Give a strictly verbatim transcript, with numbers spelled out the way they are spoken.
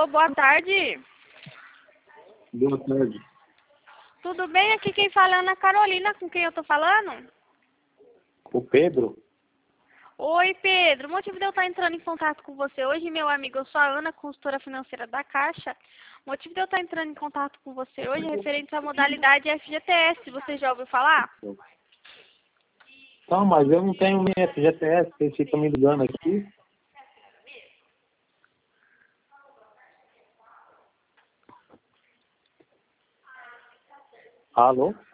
Alô, boa tarde. Boa tarde. Tudo bem? Aqui quem fala é Ana Carolina, com quem eu tô falando? O Pedro? Oi, Pedro. O motivo de eu estar entrando em contato com você hoje, meu amigo, eu sou a Ana, consultora financeira da Caixa. O motivo de eu estar entrando em contato com você hoje é referente à modalidade F G T S. Você já ouviu falar? Não, mas eu não tenho minha F G T S, vocês ficam me ligando aqui. Alô?